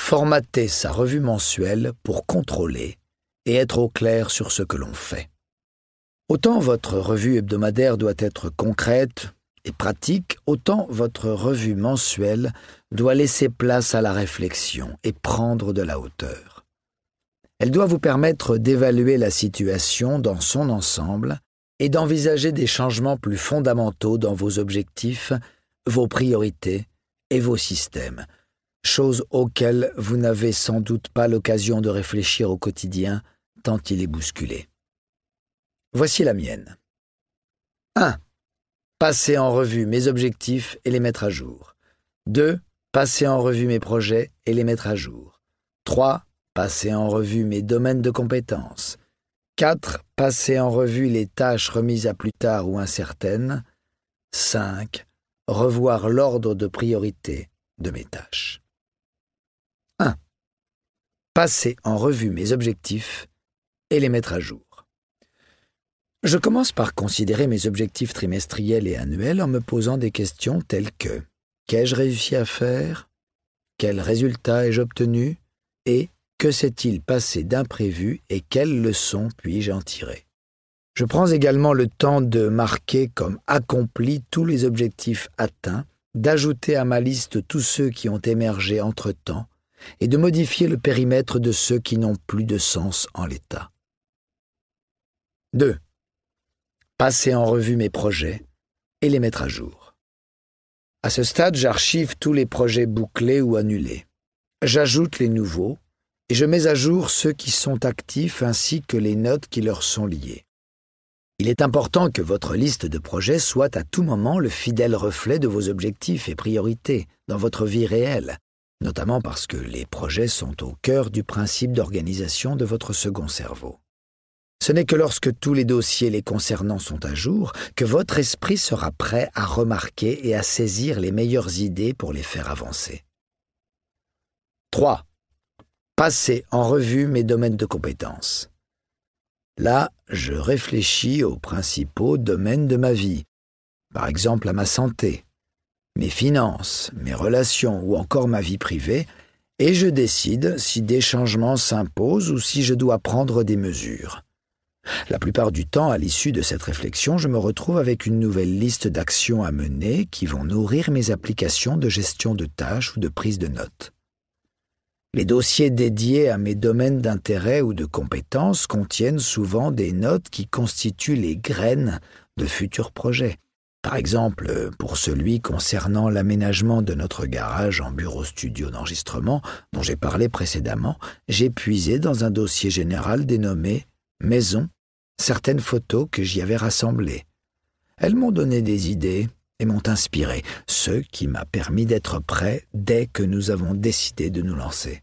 Formater sa revue mensuelle pour contrôler et être au clair sur ce que l'on fait. Autant votre revue hebdomadaire doit être concrète et pratique, autant votre revue mensuelle doit laisser place à la réflexion et prendre de la hauteur. Elle doit vous permettre d'évaluer la situation dans son ensemble et d'envisager des changements plus fondamentaux dans vos objectifs, vos priorités et vos systèmes, choses auxquelles vous n'avez sans doute pas l'occasion de réfléchir au quotidien tant il est bousculé. Voici la mienne. 1. Passer en revue mes objectifs et les mettre à jour. 2. Passer en revue mes projets et les mettre à jour. 3. Passer en revue mes domaines de compétences. 4. Passer en revue les tâches remises à plus tard ou incertaines. 5. Revoir l'ordre de priorité de mes tâches. 1. Passer en revue mes objectifs et les mettre à jour. Je commence par considérer mes objectifs trimestriels et annuels en me posant des questions telles que: qu'ai-je réussi à faire? Quels résultats ai-je obtenus? Et que s'est-il passé d'imprévu et quelles leçons puis-je en tirer? Je prends également le temps de marquer comme accomplis tous les objectifs atteints, d'ajouter à ma liste tous ceux qui ont émergé entre-temps et de modifier le périmètre de ceux qui n'ont plus de sens en l'état. 2. Passer en revue mes projets et les mettre à jour. À ce stade, j'archive tous les projets bouclés ou annulés. J'ajoute les nouveaux et je mets à jour ceux qui sont actifs ainsi que les notes qui leur sont liées. Il est important que votre liste de projets soit à tout moment le fidèle reflet de vos objectifs et priorités dans votre vie réelle, notamment parce que les projets sont au cœur du principe d'organisation de votre second cerveau. Ce n'est que lorsque tous les dossiers les concernant sont à jour que votre esprit sera prêt à remarquer et à saisir les meilleures idées pour les faire avancer. 3. Passer en revue mes domaines de compétences. Là, je réfléchis aux principaux domaines de ma vie, par exemple à ma santé, mes finances, mes relations ou encore ma vie privée, et je décide si des changements s'imposent ou si je dois prendre des mesures. La plupart du temps, à l'issue de cette réflexion, je me retrouve avec une nouvelle liste d'actions à mener qui vont nourrir mes applications de gestion de tâches ou de prise de notes. Les dossiers dédiés à mes domaines d'intérêt ou de compétences contiennent souvent des notes qui constituent les graines de futurs projets. Par exemple, pour celui concernant l'aménagement de notre garage en bureau-studio d'enregistrement dont j'ai parlé précédemment, j'ai puisé dans un dossier général dénommé « Maison » certaines photos que j'y avais rassemblées. Elles m'ont donné des idées et m'ont inspiré, ce qui m'a permis d'être prêt dès que nous avons décidé de nous lancer.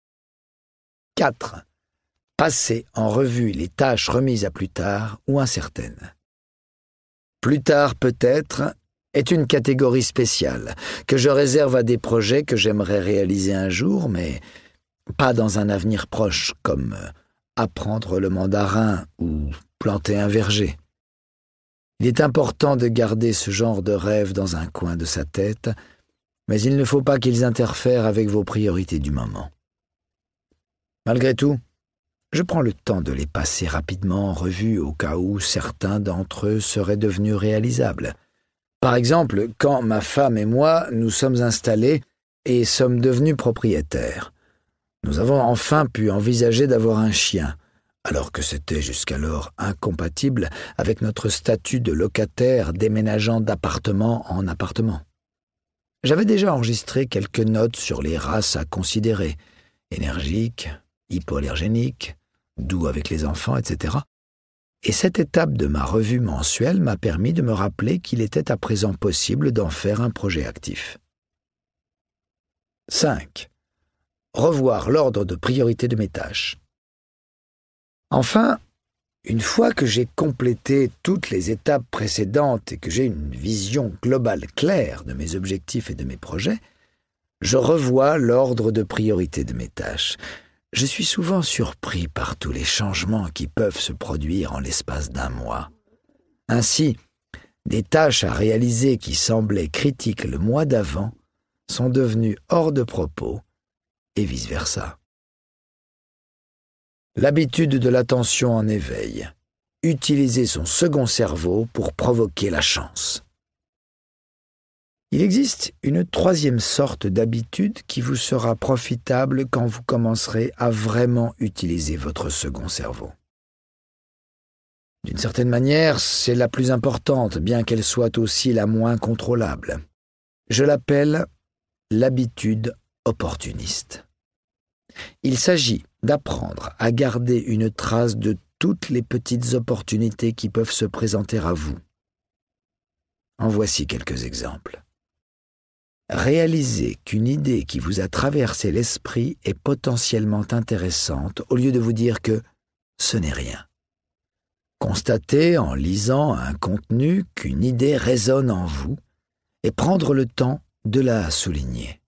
4. Passer en revue les tâches remises à plus tard ou incertaines. Plus tard peut-être est une catégorie spéciale que je réserve à des projets que j'aimerais réaliser un jour, mais pas dans un avenir proche, comme apprendre le mandarin ou planter un verger. Il est important de garder ce genre de rêves dans un coin de sa tête, mais il ne faut pas qu'ils interfèrent avec vos priorités du moment. Malgré tout, je prends le temps de les passer rapidement en revue au cas où certains d'entre eux seraient devenus réalisables. Par exemple, quand ma femme et moi nous sommes installés et sommes devenus propriétaires. Nous avons enfin pu envisager d'avoir un chien, alors que c'était jusqu'alors incompatible avec notre statut de locataire déménageant d'appartement en appartement. J'avais déjà enregistré quelques notes sur les races à considérer, énergiques, hypoallergéniques, doux avec les enfants, etc. Et cette étape de ma revue mensuelle m'a permis de me rappeler qu'il était à présent possible d'en faire un projet actif. 5. Revoir l'ordre de priorité de mes tâches. Enfin, une fois que j'ai complété toutes les étapes précédentes et que j'ai une vision globale claire de mes objectifs et de mes projets, je revois l'ordre de priorité de mes tâches. Je suis souvent surpris par tous les changements qui peuvent se produire en l'espace d'un mois. Ainsi, des tâches à réaliser qui semblaient critiques le mois d'avant sont devenues hors de propos, et vice-versa. L'habitude de l'attention en éveil. Utilisez son second cerveau pour provoquer la chance. Il existe une troisième sorte d'habitude qui vous sera profitable quand vous commencerez à vraiment utiliser votre second cerveau. D'une certaine manière, c'est la plus importante, bien qu'elle soit aussi la moins contrôlable. Je l'appelle l'habitude opportuniste. Il s'agit d'apprendre à garder une trace de toutes les petites opportunités qui peuvent se présenter à vous. En voici quelques exemples. Réalisez qu'une idée qui vous a traversé l'esprit est potentiellement intéressante au lieu de vous dire que ce n'est rien. Constatez en lisant un contenu qu'une idée résonne en vous et prendre le temps de la souligner.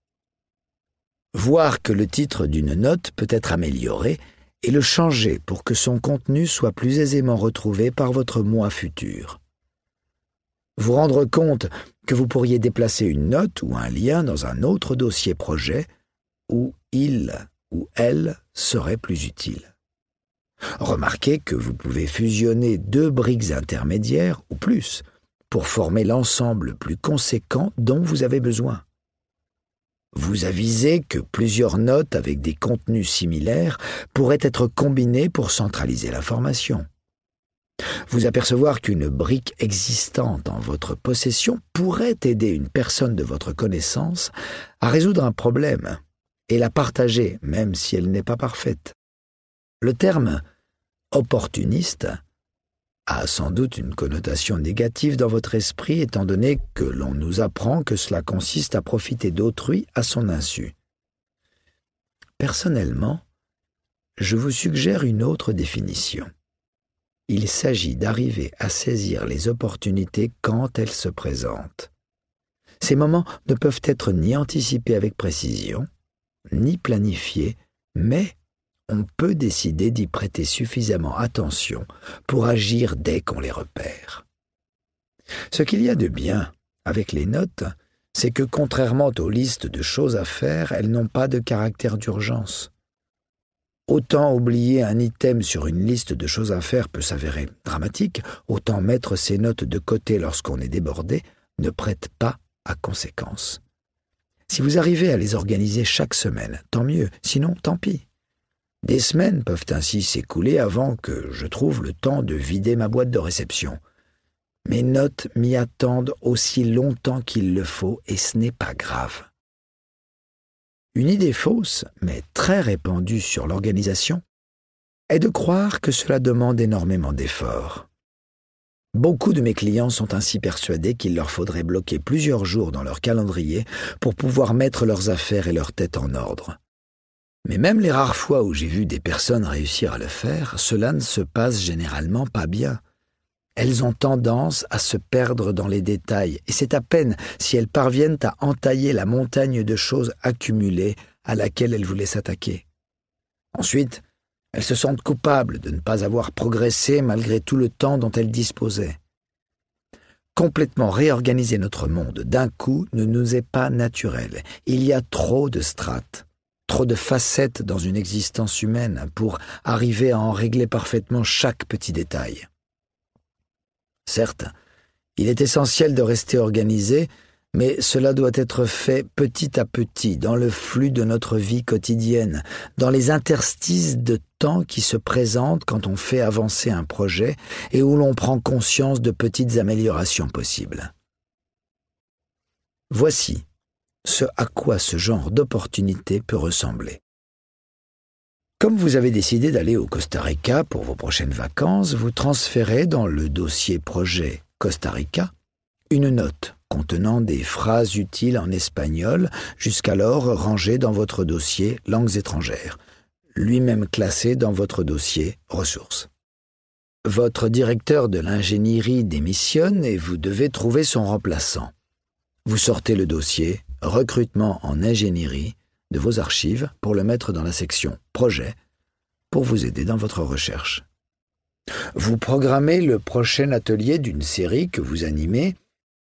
Voir que le titre d'une note peut être amélioré et le changer pour que son contenu soit plus aisément retrouvé par votre moi futur. Vous rendre compte que vous pourriez déplacer une note ou un lien dans un autre dossier projet où il ou elle serait plus utile. Remarquez que vous pouvez fusionner 2 briques intermédiaires ou plus pour former l'ensemble plus conséquent dont vous avez besoin. Vous avisez que plusieurs notes avec des contenus similaires pourraient être combinées pour centraliser l'information. Vous apercevoir qu'une brique existante en votre possession pourrait aider une personne de votre connaissance à résoudre un problème et la partager, même si elle n'est pas parfaite. Le terme « opportuniste » a sans doute une connotation négative dans votre esprit étant donné que l'on nous apprend que cela consiste à profiter d'autrui à son insu. Personnellement, je vous suggère une autre définition. Il s'agit d'arriver à saisir les opportunités quand elles se présentent. Ces moments ne peuvent être ni anticipés avec précision, ni planifiés, mais on peut décider d'y prêter suffisamment attention pour agir dès qu'on les repère. Ce qu'il y a de bien avec les notes, c'est que contrairement aux listes de choses à faire, elles n'ont pas de caractère d'urgence. Autant oublier un item sur une liste de choses à faire peut s'avérer dramatique, autant mettre ces notes de côté lorsqu'on est débordé ne prête pas à conséquence. Si vous arrivez à les organiser chaque semaine, tant mieux, sinon tant pis. Des semaines peuvent ainsi s'écouler avant que je trouve le temps de vider ma boîte de réception. Mes notes m'y attendent aussi longtemps qu'il le faut et ce n'est pas grave. Une idée fausse, mais très répandue sur l'organisation, est de croire que cela demande énormément d'efforts. Beaucoup de mes clients sont ainsi persuadés qu'il leur faudrait bloquer plusieurs jours dans leur calendrier pour pouvoir mettre leurs affaires et leur tête en ordre. Mais même les rares fois où j'ai vu des personnes réussir à le faire, cela ne se passe généralement pas bien. Elles ont tendance à se perdre dans les détails, et c'est à peine si elles parviennent à entailler la montagne de choses accumulées à laquelle elles voulaient s'attaquer. Ensuite, elles se sentent coupables de ne pas avoir progressé malgré tout le temps dont elles disposaient. Complètement réorganiser notre monde d'un coup ne nous est pas naturel. Il y a trop de strates, trop de facettes dans une existence humaine pour arriver à en régler parfaitement chaque petit détail. Certes, il est essentiel de rester organisé, mais cela doit être fait petit à petit, dans le flux de notre vie quotidienne, dans les interstices de temps qui se présentent quand on fait avancer un projet et où l'on prend conscience de petites améliorations possibles. Voici ce à quoi ce genre d'opportunité peut ressembler. Comme vous avez décidé d'aller au Costa Rica pour vos prochaines vacances, vous transférez dans le dossier projet Costa Rica une note contenant des phrases utiles en espagnol, jusqu'alors rangées dans votre dossier langues étrangères, lui-même classé dans votre dossier ressources. Votre directeur de l'ingénierie démissionne et vous devez trouver son remplaçant. Vous sortez le dossier recrutement en ingénierie de vos archives pour le mettre dans la section projet pour vous aider dans votre recherche. Vous programmez le prochain atelier d'une série que vous animez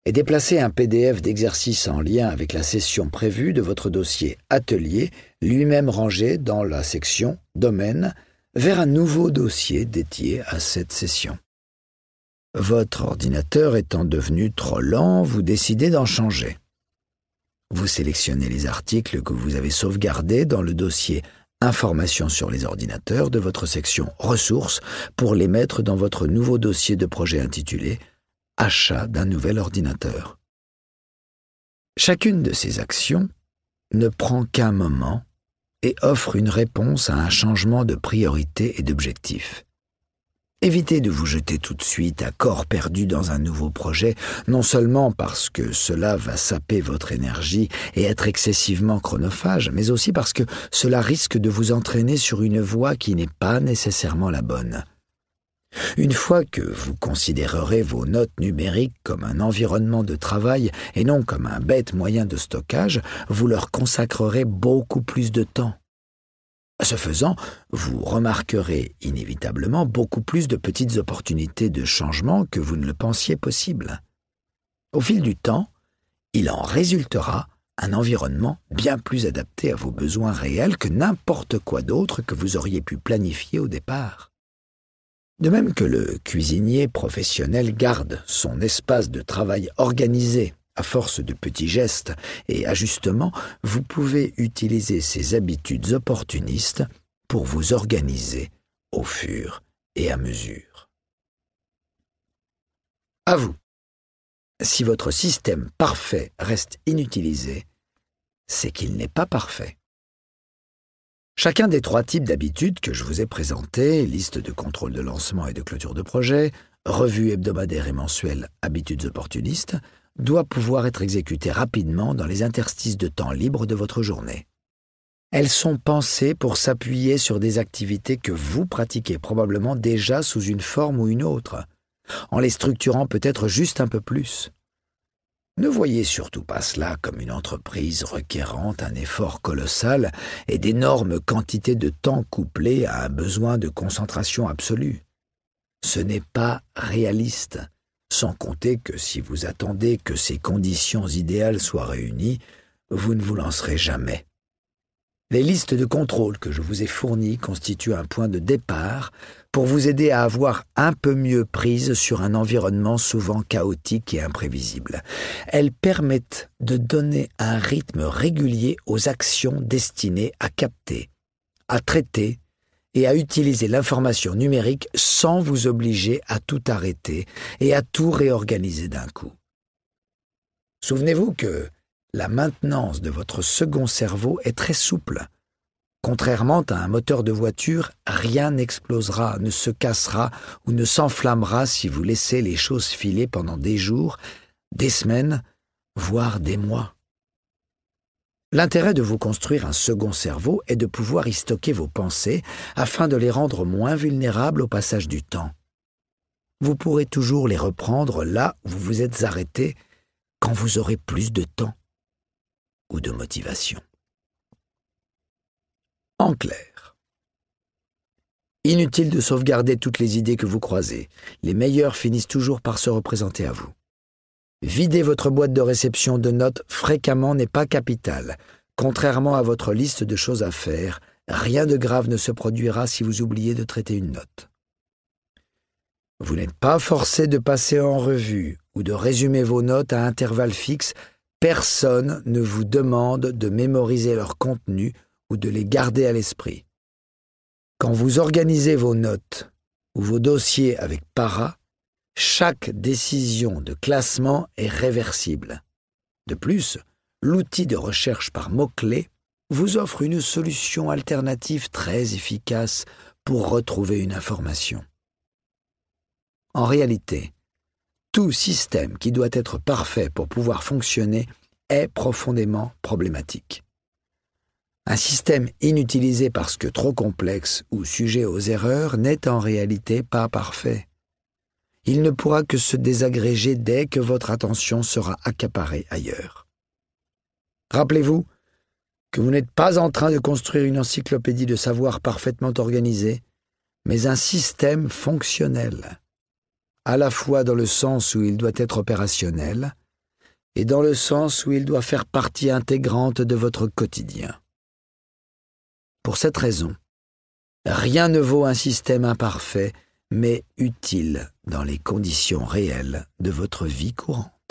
et déplacez un PDF d'exercice en lien avec la session prévue de votre dossier Atelier, lui-même rangé dans la section Domaine, vers un nouveau dossier dédié à cette session. Votre ordinateur étant devenu trop lent, vous décidez d'en changer. Vous sélectionnez les articles que vous avez sauvegardés dans le dossier Informations sur les ordinateurs de votre section Ressources pour les mettre dans votre nouveau dossier de projet intitulé Achat d'un nouvel ordinateur. Chacune de ces actions ne prend qu'un moment et offre une réponse à un changement de priorité et d'objectif. Évitez de vous jeter tout de suite à corps perdu dans un nouveau projet, non seulement parce que cela va saper votre énergie et être excessivement chronophage, mais aussi parce que cela risque de vous entraîner sur une voie qui n'est pas nécessairement la bonne. Une fois que vous considérerez vos notes numériques comme un environnement de travail et non comme un bête moyen de stockage, vous leur consacrerez beaucoup plus de temps. Ce faisant, vous remarquerez inévitablement beaucoup plus de petites opportunités de changement que vous ne le pensiez possible. Au fil du temps, il en résultera un environnement bien plus adapté à vos besoins réels que n'importe quoi d'autre que vous auriez pu planifier au départ. De même que le cuisinier professionnel garde son espace de travail organisé à force de petits gestes et ajustements, vous pouvez utiliser ces habitudes opportunistes pour vous organiser au fur et à mesure. À vous. Si votre système parfait reste inutilisé, c'est qu'il n'est pas parfait. Chacun des 3 types d'habitudes que je vous ai présentés, liste de contrôle de lancement et de clôture de projet, revue hebdomadaire et mensuelle habitudes opportunistes, doit pouvoir être exécutée rapidement dans les interstices de temps libre de votre journée. Elles sont pensées pour s'appuyer sur des activités que vous pratiquez probablement déjà sous une forme ou une autre, en les structurant peut-être juste un peu plus. Ne voyez surtout pas cela comme une entreprise requérant un effort colossal et d'énormes quantités de temps couplées à un besoin de concentration absolue. Ce n'est pas réaliste. Sans compter que si vous attendez que ces conditions idéales soient réunies, vous ne vous lancerez jamais. Les listes de contrôle que je vous ai fournies constituent un point de départ pour vous aider à avoir un peu mieux prise sur un environnement souvent chaotique et imprévisible. Elles permettent de donner un rythme régulier aux actions destinées à capter, à traiter et à utiliser l'information numérique sans vous obliger à tout arrêter et à tout réorganiser d'un coup. Souvenez-vous que la maintenance de votre second cerveau est très souple. Contrairement à un moteur de voiture, rien n'explosera, ne se cassera ou ne s'enflammera si vous laissez les choses filer pendant des jours, des semaines, voire des mois. L'intérêt de vous construire un second cerveau est de pouvoir y stocker vos pensées afin de les rendre moins vulnérables au passage du temps. Vous pourrez toujours les reprendre là où vous vous êtes arrêté quand vous aurez plus de temps ou de motivation. En clair, inutile de sauvegarder toutes les idées que vous croisez. Les meilleures finissent toujours par se représenter à vous. Vider votre boîte de réception de notes fréquemment n'est pas capital. Contrairement à votre liste de choses à faire, rien de grave ne se produira si vous oubliez de traiter une note. Vous n'êtes pas forcé de passer en revue ou de résumer vos notes à intervalles fixes. Personne ne vous demande de mémoriser leur contenu ou de les garder à l'esprit. Quand vous organisez vos notes ou vos dossiers avec Para, chaque décision de classement est réversible. De plus, l'outil de recherche par mots-clés vous offre une solution alternative très efficace pour retrouver une information. En réalité, tout système qui doit être parfait pour pouvoir fonctionner est profondément problématique. Un système inutilisé parce que trop complexe ou sujet aux erreurs n'est en réalité pas parfait. Il ne pourra que se désagréger dès que votre attention sera accaparée ailleurs. Rappelez-vous que vous n'êtes pas en train de construire une encyclopédie de savoir parfaitement organisée, mais un système fonctionnel, à la fois dans le sens où il doit être opérationnel et dans le sens où il doit faire partie intégrante de votre quotidien. Pour cette raison, rien ne vaut un système imparfait, mais utile dans les conditions réelles de votre vie courante.